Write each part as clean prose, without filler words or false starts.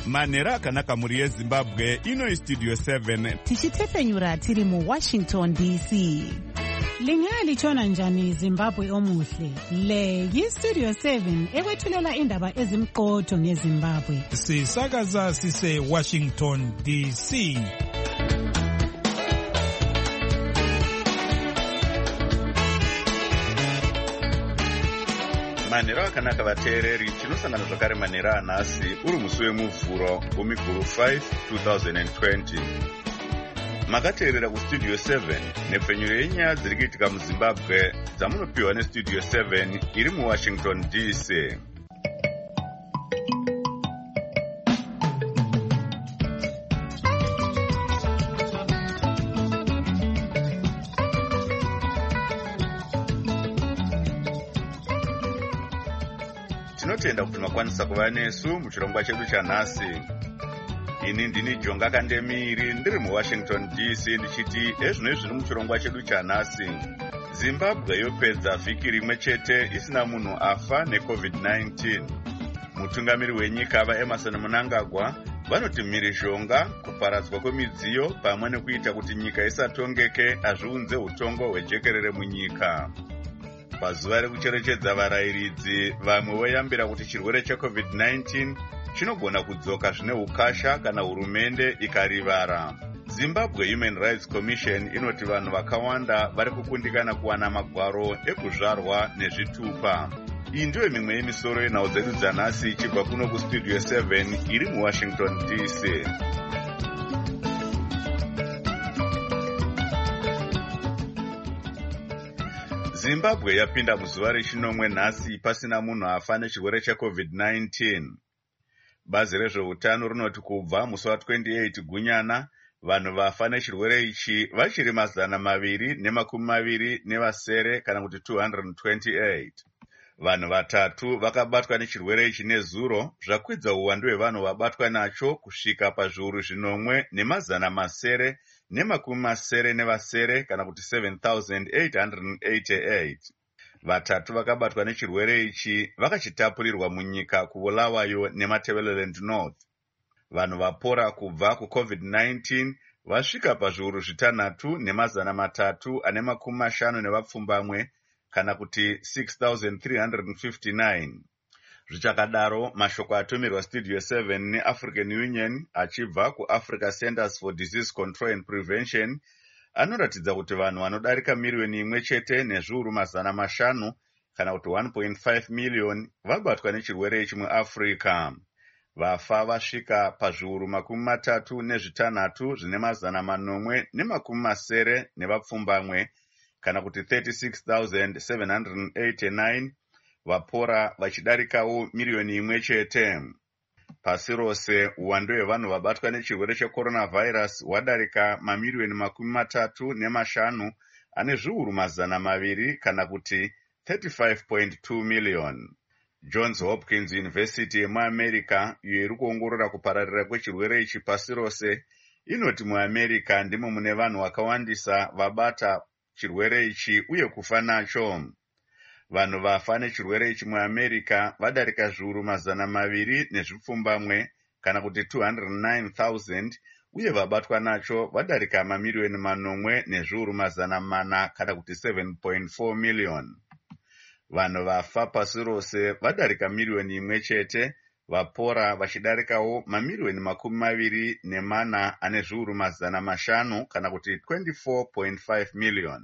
manhero akanaka mhuri yezimbabwe. Ino istudio 7 tichitefenyura tiri muWashington DC. Lingalitshona njani Zimbabwe omuhle? Le yistudio 7 ekwethulela indaba ezimqotho ngeZimbabwe. Sisakaza sise Washington DC. manhero akanaka vateereri, tinosangana zvakare manhero anhasi uri musi wemuvhuro wemiguru 5 2020. Makateerera kustudio 7 nepfenyuro yenyaya dziri kuitika muZimbabwe dzamunopiwa nestudio 7 iri muWashington DC. Tinotenda kuti makwanisa kuva nesu muchirongwa chedu chanhasi. Ini ndini Jonga Kandemiri ndiri muWashington DC ndichiti ezvino zviri muchirongwa chedu chanhasi. Zimbabwe yopedza vhiki rimwe chete isina munhu afa neCovid-19. Mutungamiri wenyika vaEmmerson Mnangagwa vanoti mhirizhonga, kuparadzwa kwemidziyo pamwe nekuita kuti nyika isatongeke azviunze utongo hwejekerere munyika. Pazuva rekucherechedza varayiridzi, vamwe voyambira kuti chirwere cheCovid-19 chinogona kudzoka zvine ukasha kana hurumende ikarivara. Zimbabwe Human Rights Commission inoti vanhu vakawanda vari kukundikana kuwana magwaro ekuzvarwa nezvitupa. Iyi ndiyo mimwe yemisoro yenhau dzedu dzanhasi ichibva kuno kustudio 7 iri muWashington DC. Zimbabwe yapinda muzuva rechinomwe nhasi pasina munhu afa nechirwere cheCovid-19. Bazi rezveutano rinoti kubva musi wa28 Gunyana, vanhu vafa nechirwere ichi vachiri 227 kana kuti 228. Vanhu vatatu vakabatwa nechirwere ichi nezuro, zvakwidza uwandu hwevanhu vabatwa nacho kusvika pazviuru 9,970 kana kuti 7,888. Vatatu vakabatwa nechirwere ichi vakachitapurirwa munyika kuBulawayo neMatabeleland North. Vanhu vapora kubva kuCovid-19 vasvika pazviuru 6,350 nevapfumbamwe kana kuti 6,359. Zvichakadaro, mashoko atumirwa studio 7 neAfrican Union achibva kuAfrica Centers for Disease Control and Prevention anoratidza kuti vanhu vanodarika miriyoni imwe chete nezviuru 500 kana kuti 1.5 million vabatwa nechirwere ichi muAfrica. Vafa vasvika pazviuru 36 zvine 870 nevapfumbamwe kana kuti 36,789, vapora vachidarikawo miriyoni imwe chete. Pasi rose, uwandu hwevanhu vabatwa nechirwere checoronavirus hwadarika mamiriyoni 35 ane zviuru 200 kana kuti 35.2 million. Johns Hopkins University yemuAmerica, iyo iri kuongorora kupararira kwechirwere ichi pasi rose, inoti muAmerica ndimo mune vanhu vakawandisa vabata chirwere ichi uye kufa nacho. Vanhu vafa nechirwere ichi muAmerica vadarika zviuru 200 nezvipfumbamwe kana kuti 209,000 uye vabatwa nacho vadarika mamiriyoni 8 nezviuru 400 kana kuti 7.4 million. Vanhu vafa pasi rose vadarika miriyoni imwe chete, vapora vachidarikawo mamiriyoni 24 ane zviuru 500 kana kuti 24.5 million.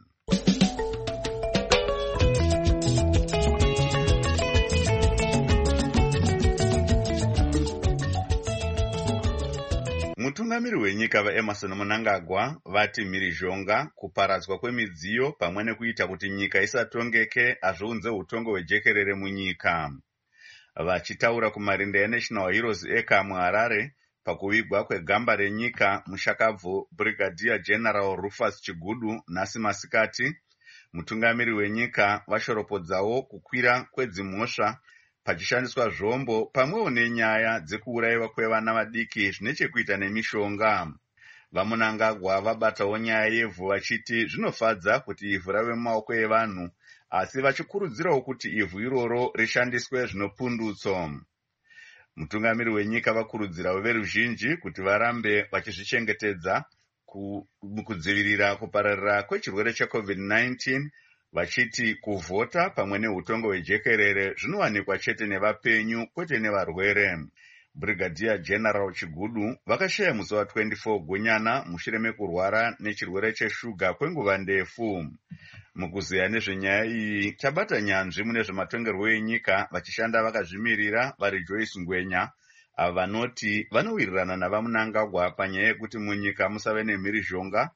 Mutungamiri wenyika vaEmmerson Mnangagwa vati mhirizhonga, kuparadzwa kwemidziyo pamwe nekuita kuti nyika isatongeke azviunze utongo hwejekerere munyika. Vachitaura kumarinda eNational Heroes Acre muHarare pakuvigwa kwegamba renyika, mushakabvu Brigadier General Rufus Chigudu nhasi masikati, mutungamiri wenyika vashoropodzawo kukwira kwedzimhosva pachishandiswa zvombo pamwewo nenyaya dzekuurayiwa kwevana vadiki zvine chekuita nemishonga. VaMnangagwa vabatawo nyaya yevhu vachiti zvinofadza kuti ivhu rave mumaoko evanhu, asi vachikurudzirawo kuti ivhu iroro rishandiswe zvinopundutso. Mutungamiri wenyika vakurudzira veruzhinji kuti varambe vachizvichengetedza mukudzivirira kupararira kwechirwere cheCovid-19, vachiti kuvhota pamwe neutongo hwejekerere zvinowanikwa chete nevapenyu kwete nevarwere. Brigadier General Chigudu vakashaya musi wa24 Gunyana mushure mekurwara nechirwere cheshuga kwenguva ndefu. Mukuziya nezvenyaya iyi tabata nyanzvi mune zvematongerwo enyika vachishanda vakazvimirira vari Joyce Ngwenya, ava vanoti vanowirirana navaMnangagwa panyaya yekuti munyika musave nemhirizhonga,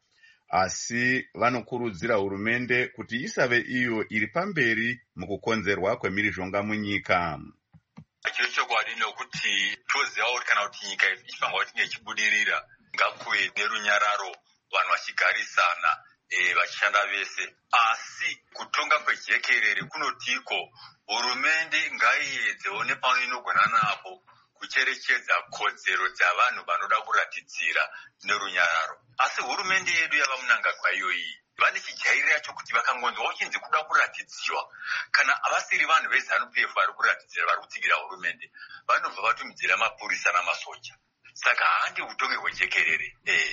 asi vanokurudzira hurumende kuti isave iyo iri pamberi mukukonzerwa kwemhirizhonga munyika. Chiro chokwadi nokuti toziva kuti kana kuti nyika ichifanga kuti ichibudirira ngakuve nerunyararo, vanhu vachigarisana vachishanda vese, asi kutonga kwejekerere kunotiko hurumende ngaiedzewo nepamwe inogona napo kucherechedza kodzero dzavanhu vanoda kuratidzira nerunyararo. Asi hurumende yedu yavaMnangagwa iyoyi vane chijairira chokuti vakangonzwa uchinzi kuda kuratidziwa, kana avasiri vanhu veZANU-PF vari kuratidzira, vari kutsigira hurumende, vanobva vatumidzira mapurisa namasoja. Saka handi utongi hwejekerere.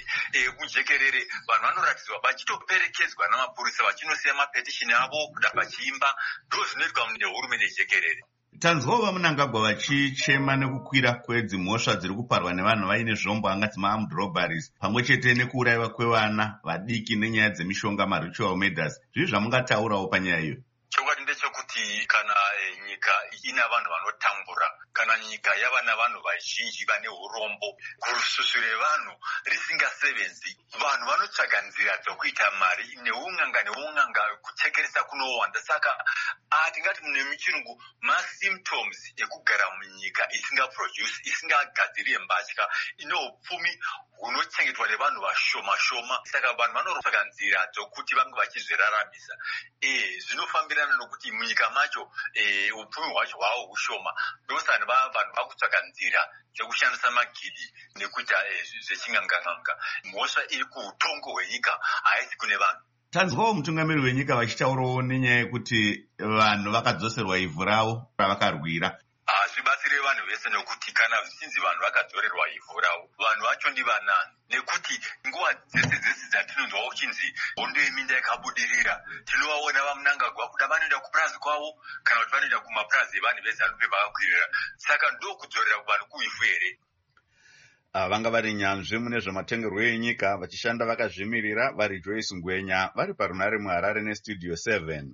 Kujekerere vanhu vanoratidzwa vachitoperekedzwa namapurisa, vachinosiya mapetishini avo kuda vachiimba, ndo zvinoitwa nehurumende yejekerere. Tanzwawo vaMnangagwa vachichema nekukwira kwedzimhosva dziri kuparwa nevanhu vaine zvombo angati ma-armed robberies, pamwe chete nekuurayiwa kwevana vadiki nenyaya dzemishonga ma-ritual murders. Zvizvi zvamungataurawo panyaya iyo? Chokwadi ndechekuti kana nyika ina vanhu vanotambura, kana nyika yava navanhu vazhinji vane urombo, gurususu revanhu risingasevenzi, vanhu vanotsvaga nzira dzokuita mari neun'anga kuchekeresa kunowanda. Saka tingati mune michirungu ma-symptoms ekugara munyika isingaproduce, isingagadziri mbatya, ino upfumi hunochengetwa nevanhu vashoma. Saka vanhu vanotsvaga nzira dzokuti vange vachizviraramisa. Zvinofambirana nokuti munyika macho upfumi hwacho hwavo hushoma, ndosani vanhu vakutsvaga nzira dzekushandisa magidi nekuita zvechinganganganga. Mhosva iri kuutongo hwenyika haisi kune vanhu. Tanzwawo mutungamiri wenyika vachitaurawo nenyaya yekuti vanhu vakadzoserwa ivhu ravo ravakarwira. Hazvibatsire vanhu vese, nokuti kana zvichinzi vanhu vakadzorerwa ivhu ravo, vanhu vacho ndivanani? Nekuti nguva dzese dzatinonzwa uchinzi hondo yeminda yakabudirira, tinovaona vaMnangagwa kuda vanoenda kupurazi kwavo, kana kuti vanoenda kumapurazi evanhu veZANU-PF vakakwirira. Saka ndo kudzorera kuvanhu kuivhu here? Vanga vari nyanzvi mune zvematongerwo enyika vachishanda vakazvimirira vari Joyce Ngwenya vari parunare muHarare neStudio 7.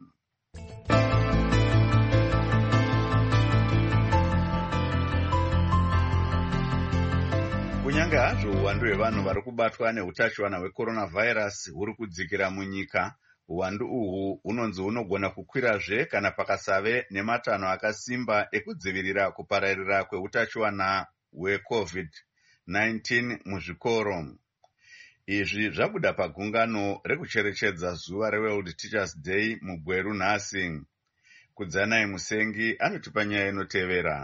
Kunyange hazvo uwandu hwevanhu vari kubatwa neutachiwana hwecoronavirus huri kudzikira munyika, uwandu uhwu hunonzi hunogona kukwirazve kana pakasave nematanho akasimba ekudzivirira kupararira kweutachiwana hweCovid-19 muzvikoro. Izvi zvabuda pagungano rekucherechedza zuva reWorld Teachers Day muGweru nhasi. Kudzanai Musengi anotipa nyaya inotevera.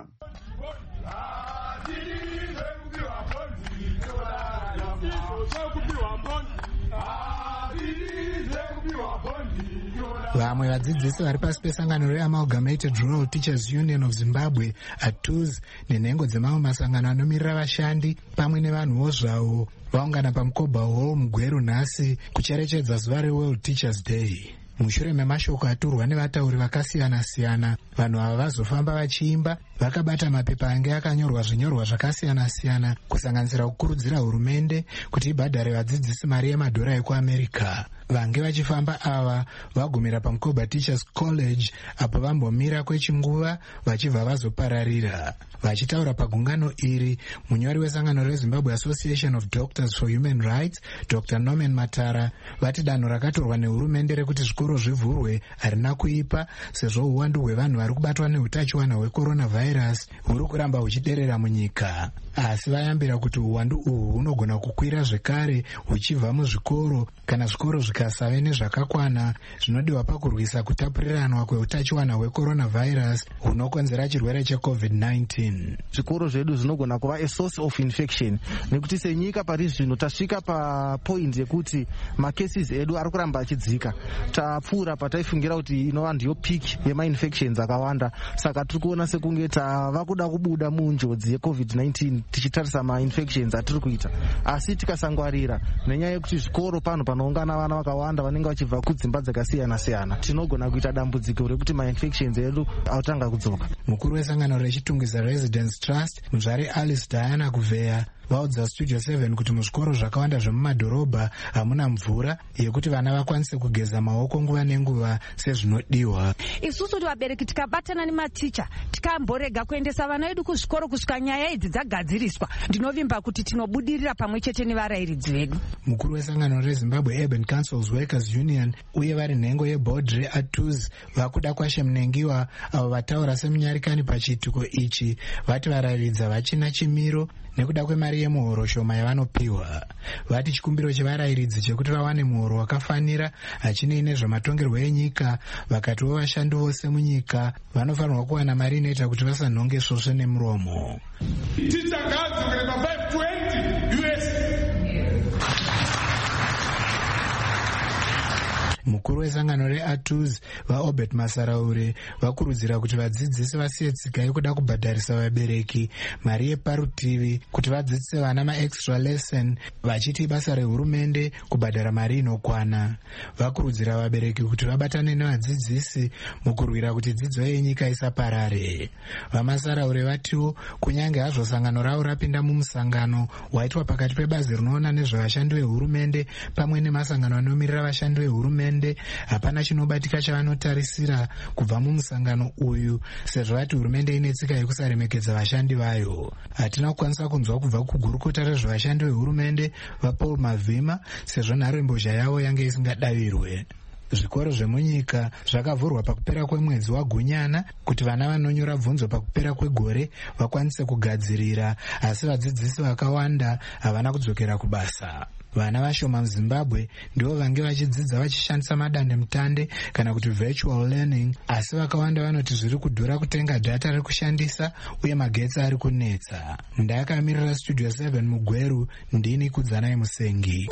Vamwe vadzidzisi vari pasi pesangano reAmalgamated Rural Teachers Union of Zimbabwe ATUZ nenhengo dzemamwe masangano anomirira vashandi pamwe nevanhuwo zvavo vaungana paMukoba Hall muGweru nhasi kucherechedza zuva reWorld Teachers Day. Mushure memashoko aturwa nevatauri vakasiyana-siyana, vanhu ava vazofamba vachiimba vakabata mapepa ange akanyorwa zvinyorwa zvakasiyana-siyana kusanganisira kukurudzira hurumende kuti ibhadhare vadzidzisi mari yemadhora ekuAmerica. Vange vachifamba ava vagumira paMukoba Teachers College apo vambomira kwechinguva vachibva vazopararira. Vachitaura pagungano iri, munyori wesangano reZimbabwe Association of Doctors for Human Rights, Dr. Norman Matara, vati danho rakatorwa nehurumende rekuti zvikoro zvivhurwe harina kuipa, sezvo uwandu hwevanhu vari kubatwa neutachiwana hwecoronavirus huri kuramba huchiderera munyika. Asi vayambira kuti uwandu uhwu hunogona kukwira zvekare huchibva muzvikoro kana zvikoro zvikasave nezvakakwana zvinodiwa pakurwisa kutapuriranwa kweutachiwana hwecoronavirus hunokonzera chirwere cheCovid-19. Zvikoro zvedu zvinogona kuva a source of infection nekuti senyika pari zvino tasvika papoint yekuti macases edu ari kuramba achidzika. Tapfuura pataifungira kuti inova ndiyo peak yemainfections akawanda, saka tiri kuona sekunge tava kuda kubuda munjodzi yeCovid-19 tichitarisa mainfections atiri kuita. Asi tikasangwarira nenyaya yekuti zvikoro pano panoungana vana vakawanda vanenge vachibva kudzimba dzakasiyana-siyana, tinogona kuita dambudziko rekuti mainfections edu autanga kudzoka. Mukuru wesangano rechitungisa Residence Trust, Muzvare Alice Diana Kuveya, vaudza Studio 7 kuti muzvikoro zvakawanda zvemumadhorobha hamuna mvura yekuti vana vakwanise kugeza maoko nguva nenguva sezvinodiwa. Isusu kuti vabereki tikabatana nematicha tikamborega kuendesa vana vedu kuzvikoro kusvika nyaya idzi dzagadziriswa, ndinovimba kuti tinobudirira pamwe chete nevarairidzi vedu. Mukuru wesangano reZimbabwe Urban Councils Workers Union uye vari nhengo yeBodre Atuz vakuda Kwashe Mnengiwa avo vataura semunyarikani pachiitiko ichi vati varairidzi vachina chimiro nekuda kwemari yemuhoro shoma yavanopiwa. Vati chikumbiro chevarairidzi chekuti vawane muhoro wakafanira hachinei nezvematongerwo enyika, vakatiwo vashandi vose munyika vanofanirwa kuwana mari inoita kuti vasanhonge svosve nemuromo. Mukuru wesangano reATUZ vaObert Masaraure vakurudzira kuti vadzidzisi vasiye tsika yekuda kubhadharisa vabereki mari yeparutivi kuti vadzidzise vana maextra lesson, vachiti basa rehurumende kubhadhara mari inokwana. Vakurudzira vabereki kuti vabatane nevadzidzisi mukurwira kuti dzidzo yenyika isaparare. VaMasaraure vatiwo kunyange hazvo sangano ravo rapinda mumusangano waitwa pakati pebazi rinoona nezvevashandi vehurumende pamwe nemasangano anomirira vashandi vehurumende, hapana chinobatika chavanotarisira kubva mumusangano uyu, sezvo vati hurumende ine tsika yekusaremekedza vashandi vayo. Hatina kukwanisa kunzwa kubva kugurukota rezvevashandi vehurumende vaPaul Mavhima sezvo nharembozha yavo yange isingadavirwe. Zvikoro zvemunyika zvakavhurwa pakupera kwemwedzi waGunyana kuti vana vanonyora bvunzo pakupera kwegore vakwanise kugadzirira, asi vadzidzisi vakawanda havana kudzokera kubasa. Vana vashoma muZimbabwe ndivo vange vachidzidza vachishandisa madandemutande kana kuti virtual learning, asi vakawanda vanoti zviri kudhura kutenga data rekushandisa uye magetsi ari kunetsa. Ndakamirira Studio 7 muGweru, ndini Kudzanai Musengi.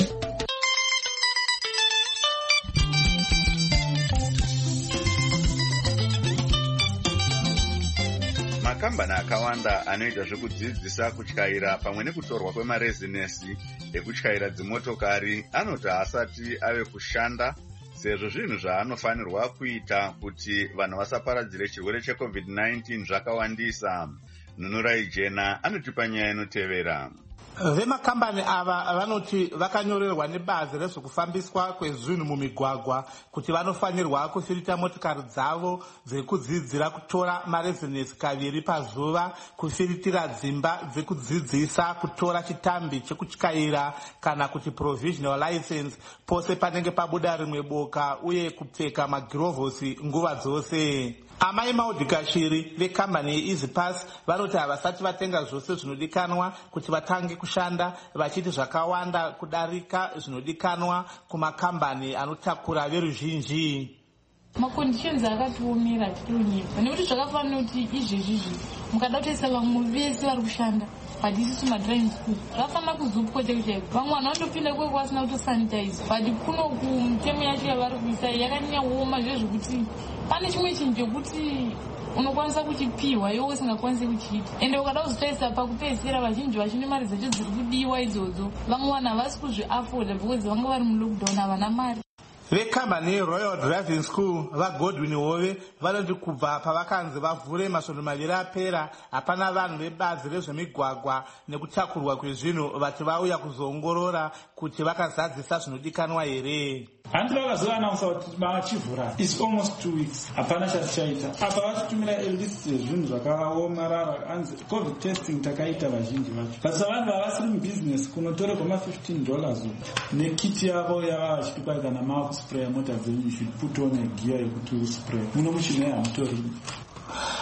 Makambani akawanda anoita zvekudzidzisa kutyaira pamwe nekutorwa kwemarezinesi ekutyaira dzimotokari anoti asati ave kushanda, sezvo zvinhu zvaanofanirwa kuita kuti vanhu vasaparadzire chirwere cheCovid-19 zvakawandisa. Nunurai Jena anotipa nyaya inotevera. Vemakambani ava vanoti vakanyorerwa nebazi rezvekufambiswa kwezvinhu mumigwagwa kuti vanofanirwa kufirita motikari dzavo dzekudzidzira kutora marezinesi kaviri pazuva, kufiritira dzimba dzekudzidzisa kutora chitambi chekutyaira kana kuti provisional license pose panenge pabuda rimwe boka, uye kupfeka magirovhosi nguva dzose. Amai Maudikashiri vekambani yeEasyPass vanoti havasati vatenga zvose zvinodikanwa kuti vatange kushanda, vachiti zvakawanda kudarika zvinodikanwa kumakambani anotakura veruzhinji. Maconditions akatiomera tirinyika nekuti zvakafanira kuti izvezvizvi mukada kutoisa vamwe vese vari kushanda hadisi madriving school zvakafanira kuzopwa chaiko. Vamwe vanhu vanotopinda kweko vasina kutosanitize, but kuno kumutemo yacho yavari kuisa yakanyanya kuoma zvezvekuti pane chimwe chinhu chekuti unokwanisa kuchipiwa iwe usingakwanisi kuchiita, ende ukada kuzotaisa pakupedzisira vazhinji vachine mari dzacho dziri kudiwa idzodzo, vamwe vanhu havasi kuzviafoda because vanga vari mulockdown havana mari. Vekambani Royal Driving School vaGodwin Hove vanoti kubva pavakanzi vavhure masvondo maviri apera hapana vanhu vebazi rezvemigwagwa nekutakurwa kwezvinhu vati vauya kuzoongorora kuti vakazadzisa zvinodikanwa here. Handle vakazoanausa kuti vachivhura is almost 2 weeks hapana chatichaita. Apa vachitumira list yezvinhu zvakaomarara anzi covid testing takaita vazhinji vacho, but savanhu vavasiri mubusiness kunotorerwa $15 nekiti yavo yava vachitupa kana makuspraya mota dzenyu, you should put on a gear yekuti uspray muno muchina yamutori. Asi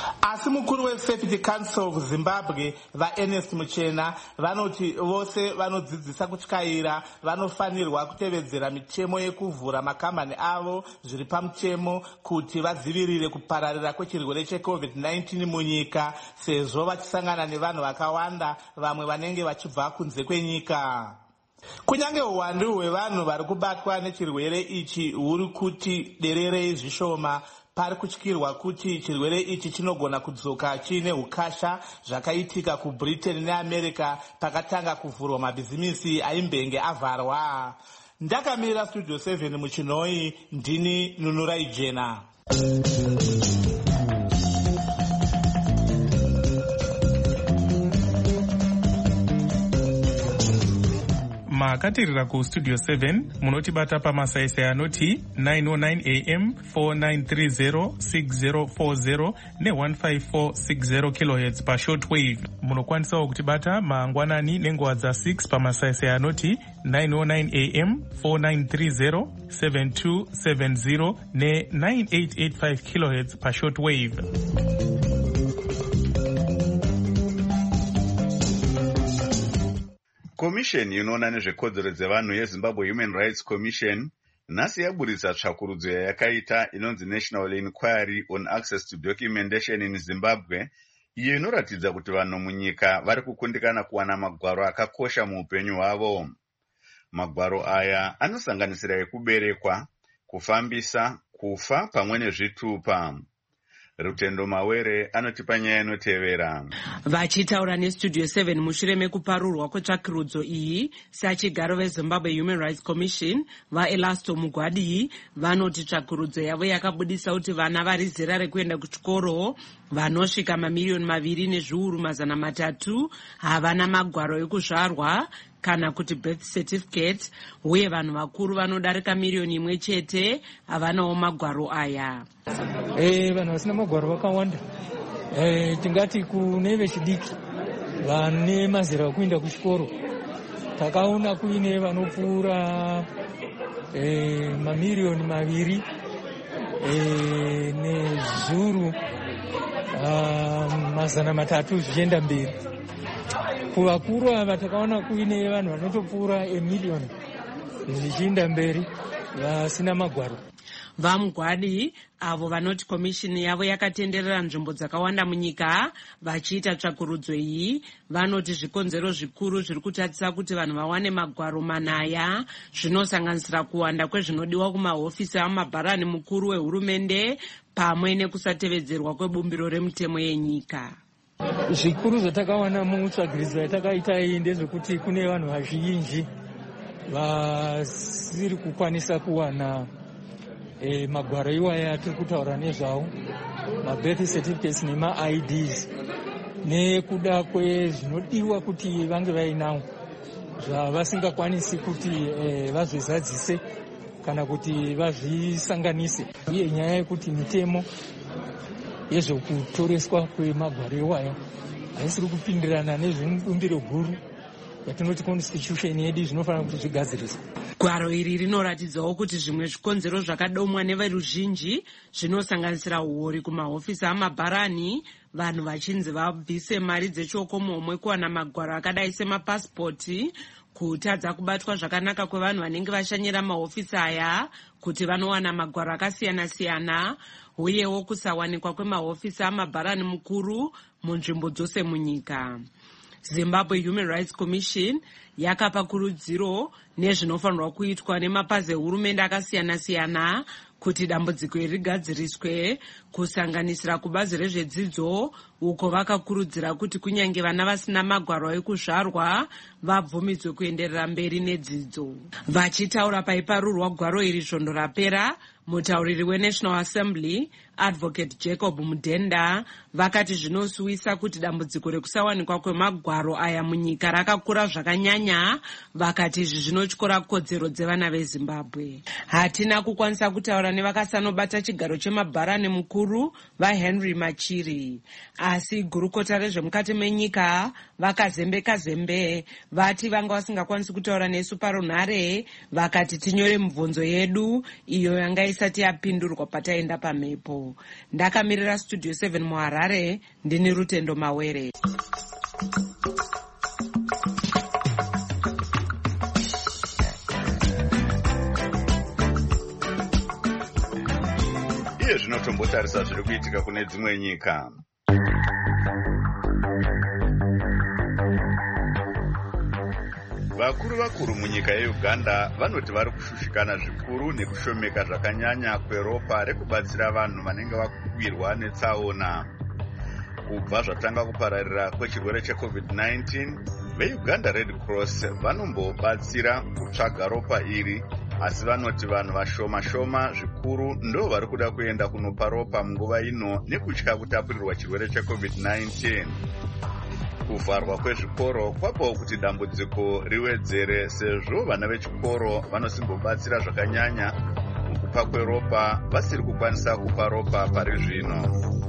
asi mukuru weSafety Council of Zimbabwe vaErnest Muchena vanoti vose vanodzidzisa kutyaira vanofanirwa kutevedzera mitemo yekuvhura makambani avo zviri pamutemo kuti vadzivirire kupararira kwechirwere cheCovid-19 munyika, sezvo vachisangana nevanhu vakawanda vamwe vanenge vachibva kunze kwenyika. Kunyange uwandu hwevanhu vari kubatwa nechirwere ichi huri kuti dererei zvishoma, pari kutyirwa kuti chirwere ichi chinogona kudzoka chiine ukasha zvakaitika kuBritain neAmerica pakatanga kuvhurwa mabhizimisi aimbenge avharwa. Ndakamira Studio 7 muChinoi, ndini Nunurai Jena. makatirira kustudio 7 munotibata pamasaisai anoti 909 am 4930 6040 ne15460 kHz pashortwave. Munokwanisawo kutibata mangwanani nenguva dza6 pamasaisai anoti 909 am 4930 7270 ne9885 kHz pashortwave. Komisheni inoona nezvekodzero dzevanhu yeZimbabwe Human Rights Commission nhasi yaburitsa tsvakurudzo yayakaita inonzi National Inquiry on Access to Documentation in Zimbabwe, iyo inoratidza kuti vanhu munyika vari kukundikana kuwana magwaro akakosha muupenyu hwavo. Magwaro aya anosanganisira ekuberekwa, kufambisa, kufa pamwe nezvitupa. Rutendo Mawere anotipa nyaya inotevera. Vachitaura neStudio 7 mushure mekuparurwa kwetsvakurudzo iyi, sachigaro veZimbabwe Human Rights Commission vaElasto Mugwadi vanoti tsvakurudzo yavo yakabudisa kuti vana vari zera rekuenda kuchikoro vanosvika mamiliyoni 2,300,000 havana magwaro ekuzvarwa kana kuti birth certificate, uye vanhu vakuru vanodarika 1,000,000 chete havanawo magwaro aya. Vanhu vasina magwaro vakawanda. Tingati kune vechidiki vane mazera okuenda kuchikoro takaona kuine vanopfuura 2,200,000 nezviuru 300 zvichienda mberi. Kuvakuru ava takaona kuine vanhu vanotopfuura 1,000,000 zvichienda mberi vasina magwaro. Vamugwadi avo vanoti komishini yavo yakatenderera nzvimbo dzakawanda munyika vachiita tsvakurudzo iyi, vanoti zvikonzero zvikuru zviri kutatisa kuti vanhu vawane magwaro manaya zvinosanganisira kuwanda kwezvinodiwa kumahofisi amabharani mukuru wehurumende pamwe nekusatevedzerwa kwebumbiro remutemo yenyika. Zvikuru zvatakawana mutsvagiridzo yatakaita iyi ndezvekuti kune vanhu vazhinji vasiri kukwanisa kuwana magwaro iwaya tiri kutaura nezvawo, mabirth certificates nemaIDs, nekuda kwezvinodiwa kuti vange vainawo zvavasingakwanisi kuti vazvizadzise kana kuti vazvisanganise, uye nyaya yekuti mitemo yezvokutoreswa kwemagwaro iwaya haisiri kupindirana nezvibumbiro guru yatinoti constitution yedu zvinofanira kuti zvigadziriswe. Gwaro iri rinoratidzawo kuti zvimwe zvikonzero zvakadomwa neveruzhinji zvinosanganisira uori kumahofisi amabharani, vanhu vachinzi vabvise mari dzechokomomwe kuwana magwaro akadai semapasipoti, kutadza kubatwa zvakanaka kwevanhu vanenge vashanyira mahofisi aya kuti vanowana magwaro akasiyana-siyana, uyewo kusawanikwa kwemahofisi amabharani mukuru munzvimbo dzose munyika. Zimbabwe Human Rights Commission yakapa kurudziro nezvinofanirwa kuitwa nemapazi ehurumende akasiyana-siyana kuti dambudziko iri rigadziriswe, kusanganisira kubazi rezvedzidzo, uko vakakurudzira kuti kunyange vana vasina magwaro ekuzvarwa vabvumidzwe kuenderera mberi nedzidzo. Vachitaura paiparurwa gwaro iri svondo rapera, mutauriri weNational Assembly Advocate Jacob Mudenda vakati zvinosuwisa kuti dambudziko rekusawanikwa kwemagwaro aya munyika rakakura zvakanyanya. Vakati izvi zvinotyora kodzero dzevana veZimbabwe. Hatina kukwanisa kutaura nevakasanobata chigaro chemabharani mukuru vaHenry Machiri, asi gurukota rezvemukati menyika vakazembe vati vanga vasingakwanisi kutaura nesu parunhare, vakati tinyore mibvunzo yedu iyo yanga isati yapindurwa pataenda pamhepo. Ndakamirira Studio 7 muHarare, ndini Rutendo Mawere. Iye zvinotombotarisa zviri kuitika kune dzimwe nyika. Vakuru munyika yeUganda vanoti vari kushushikana zvikuru nekushomeka zvakanyanya kweropa rekubatsira vanhu vanenge vakuwirwa netsaona. Kubva zvatanga kupararira kwechirwere cheCovid-19, veUganda Red Cross vanombobatsira kutsvaga ropa iri, asi vanoti vanhu vashoma zvikuru ndo vari kuda kuenda kunopa ropa munguva ino nekutya kutapurirwa chirwere cheCovid-19. Kuvharwa kwezvikoro kwapawo kuti dambudziko riwedzere, sezvo vana vechikoro vanosimbobatsira zvakanyanya mukupa kweropa vasiri kukwanisa kupa ropa pari zvino.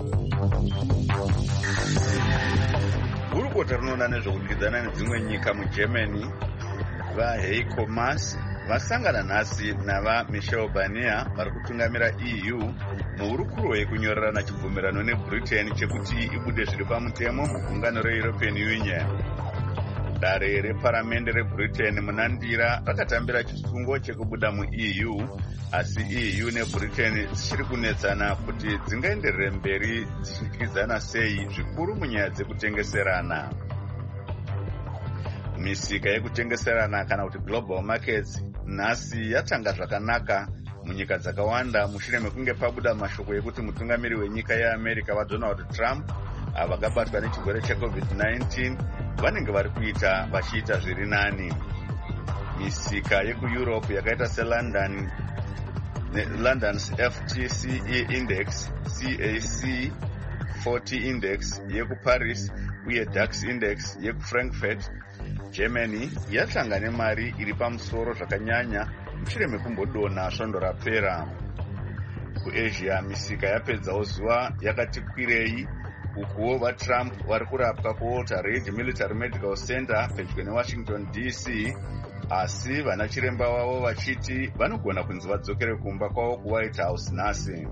Gurukota rinoona nezvokudyidzana nedzimwe nyika muGermany vaHeiko Maas vasangana nhasi navaMichel Barnier vari kutungamira EU muhurukuro yekunyorerana chibvumirano neBritain chekuti ibude zviri pamutemo mugungano reEuropean Union. Dare reparamende reBritain munandira rakatambira chisungo chekubuda muEU, asi EU neBritain dzichiri kunetsana kuti dzingaenderere mberi dzichidyidzana sei, zvikuru munyaya dzekutengeserana. Misika yekutengeserana kana kuti global markets nhasi yatanga zvakanaka munyika dzakawanda mushure mekunge pabuda mashoko ekuti mutungamiri wenyika yeAmerica vaDonald Trump vakabatwa nechirwere cheCovid-19 vanenge vari kuita vachiita zviri nani. Misika yekuEurope yakaita seLondon's FTSE Index, CAC 40 Index yekuParis uye DAX Index yekuFrankfurt, Germany yatanga nemari iri pamusoro zvakanyanya mushure mekumbodonha svondo rapera. KuAsia misika yapedzawo zuva yakati kwirei, ukuwo vaTrump vari kurapwa kuWalter Reed Military Medical Center pedyo neWashington DC, asi vana chiremba wavo vachiti vanogona kunzi vadzokere kumba kwavo kuWhite House nhasi.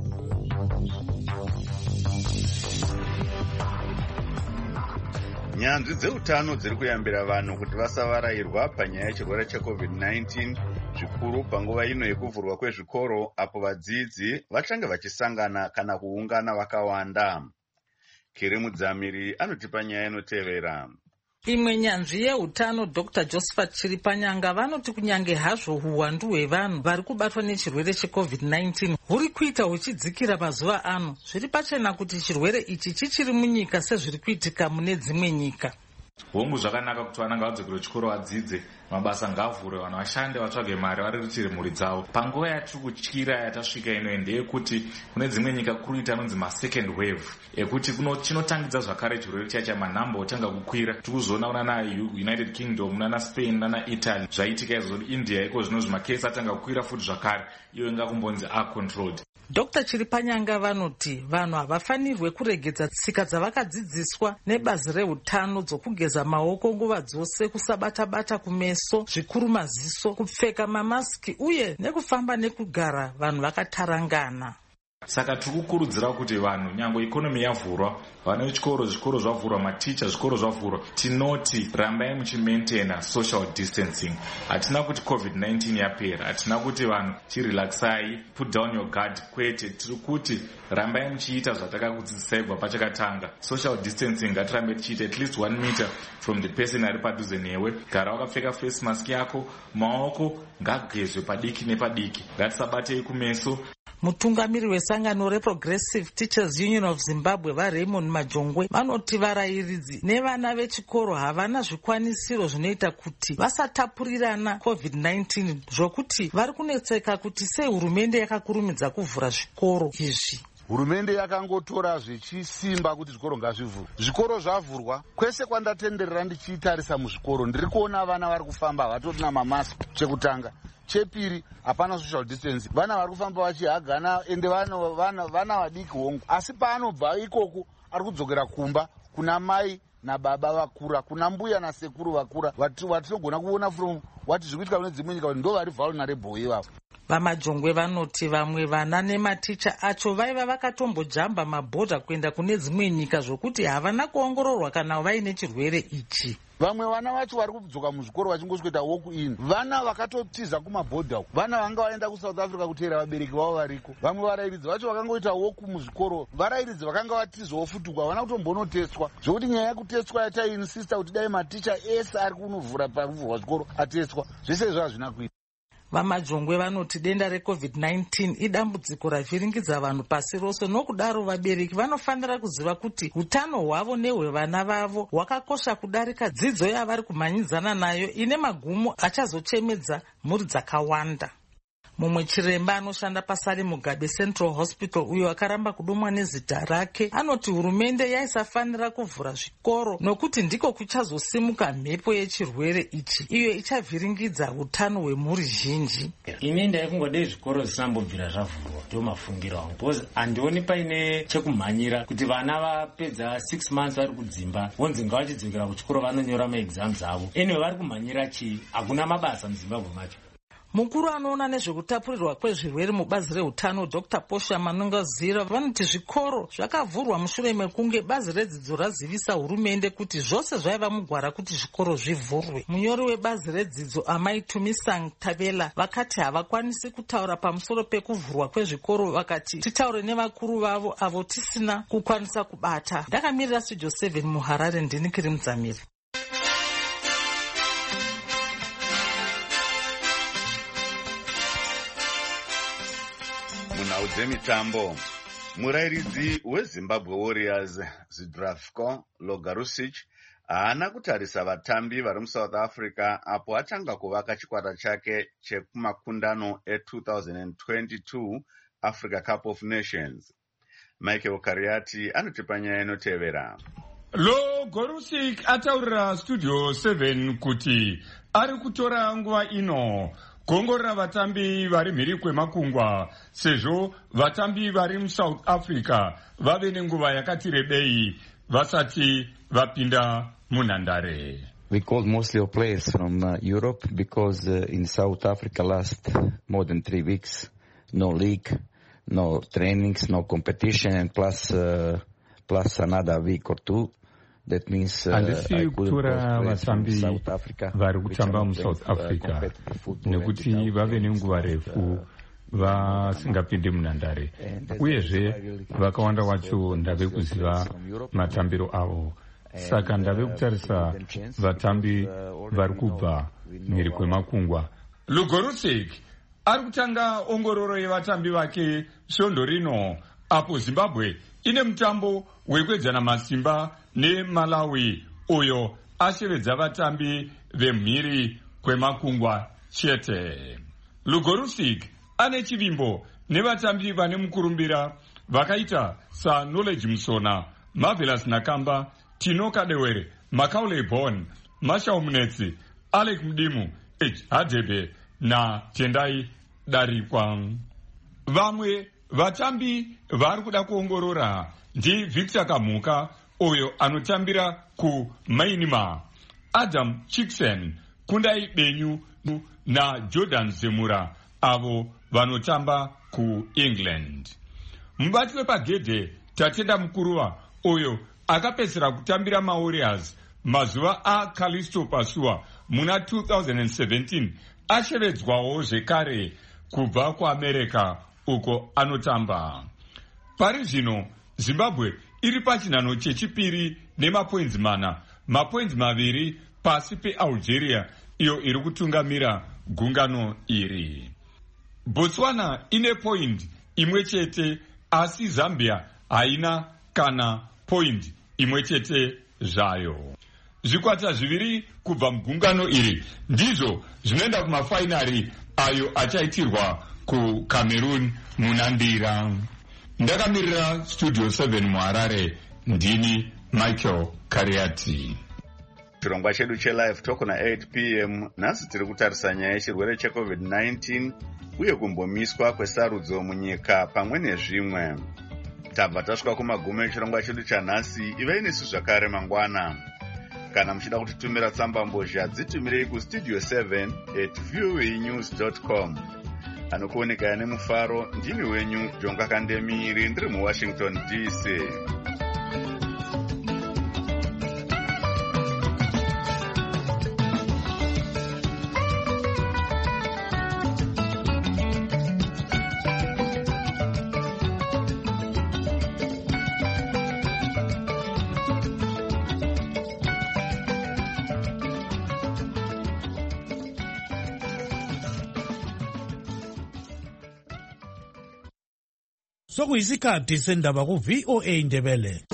Nyanzvi dzeutano dziri kuyambira vanhu kuti vasavarairwa panyaya yechirwere cheCovid-19, zvikuru panguva ino yekuvhurwa kwezvikoro apo vadzidzi vachange vachisangana kana kuungana vakawanda. Kiri Mudzamiri anotipa nyaya inotevera. Imwe nyanzvi yeutano Dr. Josephat Chiripanyanga vanoti kunyange hazvo huwandu hwevanhu vari kubatwa nechirwere cheCovid-19 huri kuita huchidzikira mazuva ano, zviri pachena kuti chirwere ichi chichiri munyika sezviri kuitika mune dzimwe nyika. Hongu zvakanaka kuti vana ngavadzokere kuchikoro vadzidze, mabasa ngavhure, vanhu vashande vatsvage mari variritire mhuri dzavo. Panguva yatiri kutyira yatasvika ino ndeyekuti kune dzimwe nyika kuri kuita anonzi masecond wave, ekuti chinotangidza zvakare chirwere chacha, manhamba otanga kukwira. Tiri kuzoona kunana United Kingdom, nana Spain, nana Italy zvaitika izvo. India iko zvino zvimakesi atanga kukwira futi zvakare, iyo ingakumbonzi controlled. Dr. Chiripanyanga vanoti vanhu havafanirwe kuregedza tsika dzavakadzidziswa nebazi reutano dzokugeza maoko nguva dzose, kusabata-bata kumeso, zvikuru maziso, kupfeka mamasiki uye nekufamba nekugara vanhu vakatarangana. Saka tiri kukurudzira kuti vanhu, nyangwe ikonomi yavhurwa, vana vechikoro, zvikoro zvavhurwa, maticha, zvikoro zvavhurwa, tinoti rambai muchimaintaina social distancing. Hatina kuti COVID-19 yapera, hatina kuti vanhu chirelaxai, put down your guard, kwete. Tiri kuti rambai muchiita zvatakakudzidzisai kubva pachakatanga. Social distancing ngatirambe tichiita at least 1 meter from the person ari padhuze newe. Gara wakapfeka face mask yako, maoko ngagezwe padiki nepadiki, ngatisabatei kumeso. Mutungamiri wesangano reProgressive Teachers Union of Zimbabwe vaRaymond Majongwe vanoti varayiridzi nevana vechikoro havana zvikwanisiro zvinoita kuti vasatapurirana COVID-19, zvokuti vari kunetseka kuti sei hurumende yakakurumidza kuvhura zvikoro izvi. Hurumende yakangotora zvichisimba kuti zvikoro ngazvivhurwe. Zvikoro zvavhurwa, kwese kwandatenderera ndichitarisa muzvikoro ndiri kuona vana vari kufamba vatorina mamaski. Chekutanga, chepiri hapana social distance, vana vari kufamba vachihagana ende vana vadiki hongu. Asi paanobva ikoko ari kudzokera kumba kuna mai nababa vakura, kuna mbuya nasekuru vakura vatinogona kuona from wati zviri kuitika kune dzimwe nyika ndo vari vulnerable ivavo. Vamajongwe vanoti vamwe vana nematicha acho vaiva vakatombojamba mabhodha kuenda kune dzimwe nyika zvokuti havana kuongororwa kana vaine chirwere ichi. Vamwe vana vacho vari kudzoka muzvikoro vachingosvika walk in, vana vakatotiza kumabhodha uku, vana vanga vaenda kuSouth Africa kuteera vabereki vavo variko. Vamwe varairidzi vacho vakangoita walk muzvikoro, varairidzi vakanga vatizawo futi havana kutombonoteswa, zvokuti nyaya yekuteswa yataiinsista kuti dai maticha ese ari kunovhura paruvhurwa zvikoro ateswa, zvese izvo hazvina kuita. Vamajongwe vanoti denda reCovid-19 idambudziko ravhiringidza vanhu pasi rose, nokudaro vabereki vanofanira kuziva kuti utano hwavo nehwevana vavo hwakakosha kudarika dzidzo yavari kumhanyidzana nayo ine magumo achazochemedza mhuri dzakawanda. Mumwe chiremba anoshanda paSari Mugabe Central Hospital uyo akaramba kudumwa nezita rake anoti hurumende yaisafanira kuvhura zvikoro nokuti ndiko kuchazosimuka mhepo yechirwere ichi iyo ichavhiringidza utano hwemhuri zhinji. Ini ndaifunga zvikoro zvisambobvira zvavhurwa ndo mafungiro angu, because handioni paine chekumhanyira kuti vana vapedza 6 months vari kudzimba vonzi ngavachidzokera kuchikoro vanonyora maexams avo. Ene vari kumhanyira chii? Hakuna mabasa muZimbabwe macho. Mukuru anoona nezvekutapurirwa kwezvirwere mubazi reutano Dr. Posha Manongazira vanoti zvikoro zvakavhurwa mushure mekunge bazi redzidzo razivisa hurumende kuti zvose zvaiva mugwara kuti zvikoro zvivhurwe. Munyori webazi redzidzo Amai Tumisang Tabela vakati havakwanisi kutaura pamusoro pekuvhurwa kwezvikoro, vakati titaure nevakuru vavo avo tisina kukwanisa kubata. Ndakamirira Studio 7 muHarare, ndini Kiri Mudzamiri. Munhau dzemitambo, murairidzi weZimbabwe Warriors Zdravko Logarusic haana kutarisa vatambi vari muSouth Africa apo atanga kuvaka chikwata chake chekumakundano e2022 Africa Cup of Nations. Michael Kariati anotipa nyaya inotevera. Logarusic ataurira Studio 7 kuti ari kutora nguva ino kuongorora vatambi vari mhiri kwemakungwa sezvo vatambi vari muSouth Africa vave nenguva yakati rebei vasati vapinda munhandare. We called mostly our players from Europe because in South Africa last more than 3 weeks, no league, no trainings, no competition, and plus another week or two. That means handisi kutora vatambi vari kutamba muSouth Africa nekuti vave nenguva refu vasingapinde munhandare, uyezve vakawanda vacho ndave kuziva matambiro avo, saka ndave kutarisa vatambi vari kubva mhiri kwemakungwa. Logarusic ari kutanga ongororo yevatambi vake svondo rino apo Zimbabwe ine mutambo wekuedzana masimba neMalawi uyo ashevedza vatambi vemhiri kwemakungwa chete. Logarusic ane chivimbo nevatambi vane mukurumbira vakaita saKnowledge Musona, Marvelous Nakamba, Tino Kadewere, Makaule Bon, Mashao Munetsi, Alec Mdimu, Hadebe na Tendai Darikwa. Vamwe vatambi vari kuda kuongorora ndi Victor Kamuka uyo anotambira kuMainima, Adam Chicksen, Kundai Benyu na Jordan Zemura avo vanotamba kuEngland. Mubati wepagedhe Tatenda Mukuruva uyo akapedzera kutambira maWarriors mazuva aCallisto Pasua muna 2017 ashevedzwawo zvekare kubva kuAmerica uko anotamba. Pari zvino Zimbabwe iri pachinhano chechipiri nemapoints 4, mapoints 2 pasi peAlgeria iyo iri kutungamira gungano iri. Botswana ine point imwe chete asi Zambia haina kana point imwe chete zvayo. Zvikwata zviviri kubva mugungano iri ndizvo zvinoenda kumafainari ayo achaitirwa kuCameroon munandira. Ndakamirira Studio 7 muHarare, ndini Michael Kariati. Chirongwa chedu cheLive Talk na 8 p.m. nhasi tiri kutarisa nyaya yechirwere cheCovid-19 uye kumbomiswa kwesarudzo munyika pamwe nezvimwe. tabva tasvika kumagumo echirongwa chedu chanhasi. ivei nesu zvakare mangwana. Kana muchida kutitumira tsambambozha dzitumirei kustudio 7@voanews.com. Anokuoneka nemufaro ndini wenyu Jonga Kandemiri ndiri muWashington DC. Sokuyisikhathi sendaba ku VOA Ndebele.